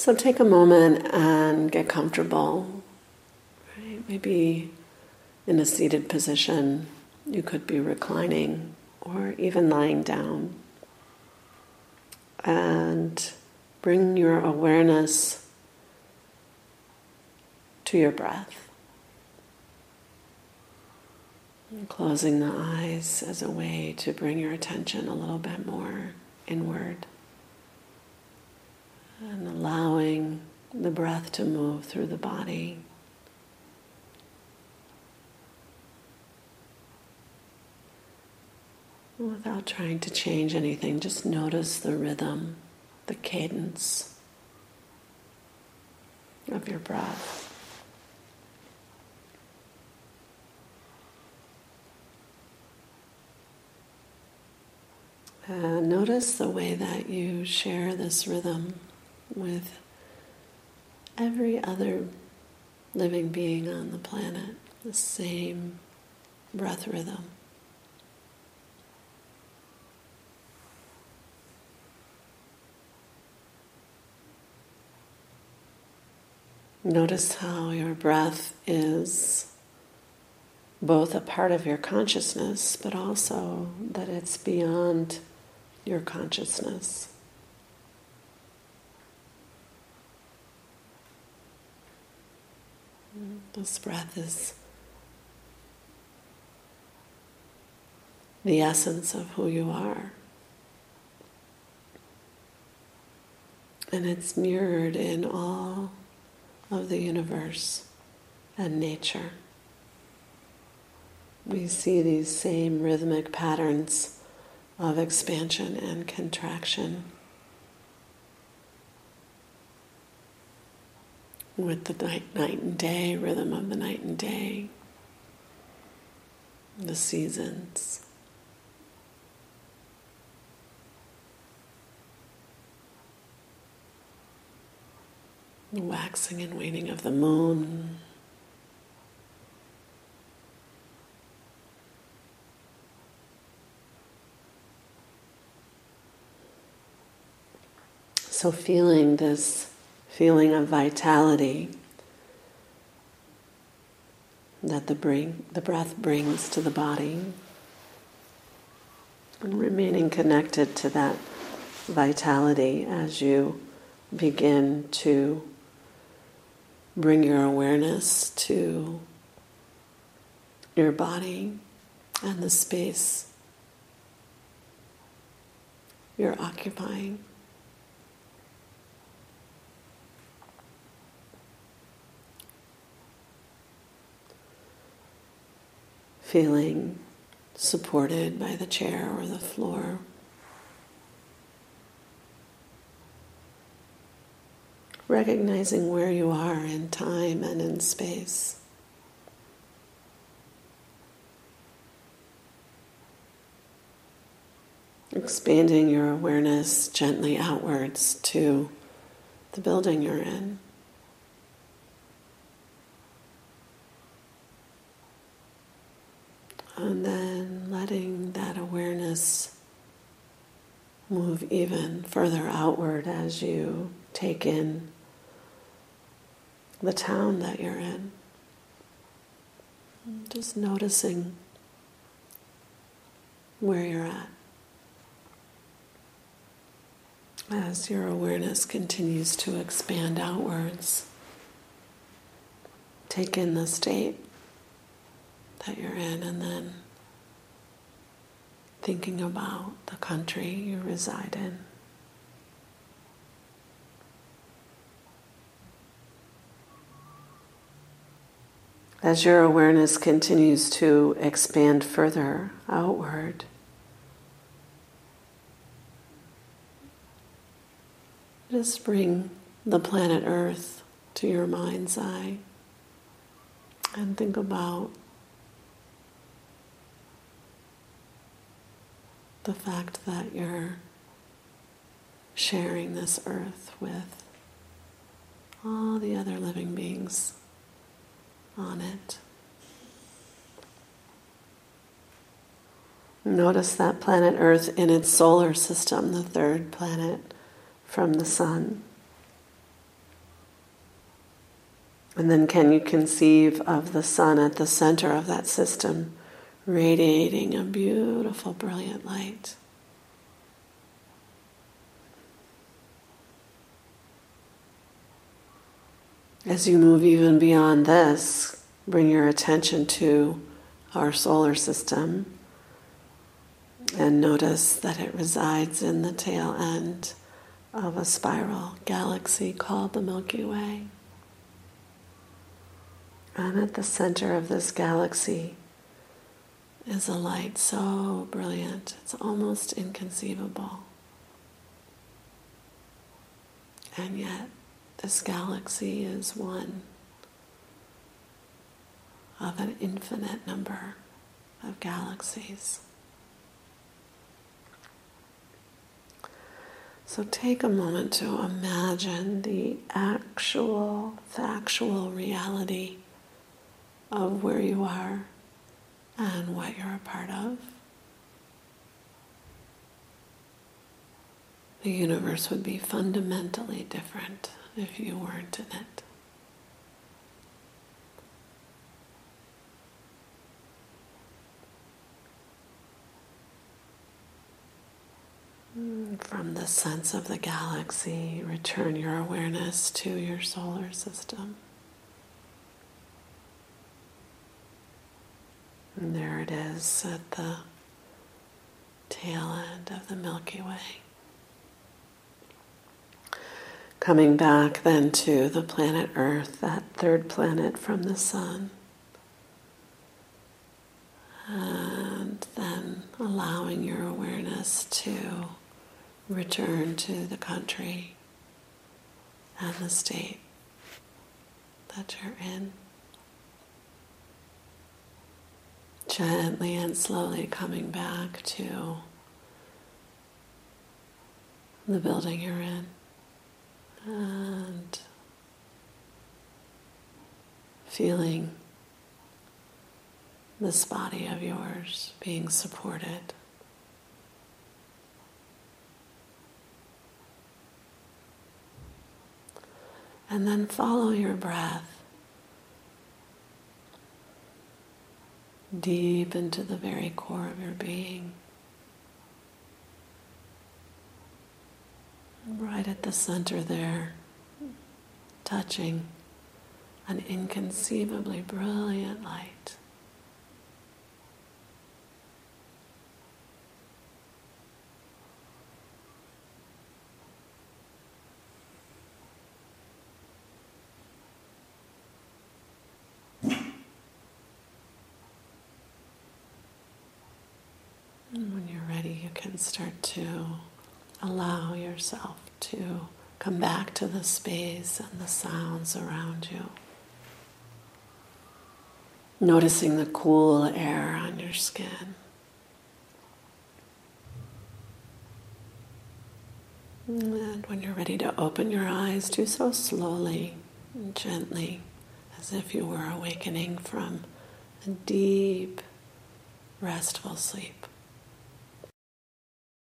So take a moment and get comfortable. Right? Maybe in a seated position, you could be reclining or even lying down. And bring your awareness to your breath. And closing the eyes as a way to bring your attention a little bit more inward. And allowing the breath to move through the body. Without trying to change anything, just notice the rhythm, the cadence of your breath. And notice the way that you share this rhythm with every other living being on the planet, the same breath rhythm. Notice how your breath is both a part of your consciousness, but also that it's beyond your consciousness. This breath is the essence of who you are. And it's mirrored in all of the universe and nature. We see these same rhythmic patterns of expansion and contraction with the night and day, rhythm of the night and day, the seasons. The waxing and waning of the moon. So feeling this feeling of vitality that the breath brings to the body, and remaining connected to that vitality as you begin to bring your awareness to your body and the space you're occupying. Feeling supported by the chair or the floor. Recognizing where you are in time and in space. Expanding your awareness gently outwards to the building you're in. And then letting that awareness move even further outward as you take in the town that you're in. Just noticing where you're at. As your awareness continues to expand outwards, take in the state that you're in, and then thinking about the country you reside in. As your awareness continues to expand further outward, just bring the planet Earth to your mind's eye and think about the fact that you're sharing this earth with all the other living beings on it. Notice that planet Earth in its solar system, the third planet from the sun. And then can you conceive of the sun at the center of that system, radiating a beautiful, brilliant light? As you move even beyond this, bring your attention to our solar system and notice that it resides in the tail end of a spiral galaxy called the Milky Way. And at the center of this galaxy is a light so brilliant, it's almost inconceivable. And yet, this galaxy is one of an infinite number of galaxies. So take a moment to imagine the actual, factual reality of where you are and what you're a part of. The universe would be fundamentally different if you weren't in it. From the sense of the galaxy, return your awareness to your solar system. And there it is at the tail end of the Milky Way. Coming back then to the planet Earth, that third planet from the sun. And then allowing your awareness to return to the country and the state that you're in. Gently and slowly coming back to the building you're in. And feeling this body of yours being supported. And then follow your breath deep into the very core of your being. Right at the center there, touching an inconceivably brilliant light. And when you're ready, you can start to allow yourself to come back to the space and the sounds around you. Noticing the cool air on your skin. And when you're ready to open your eyes, do so slowly and gently, as if you were awakening from a deep, restful sleep.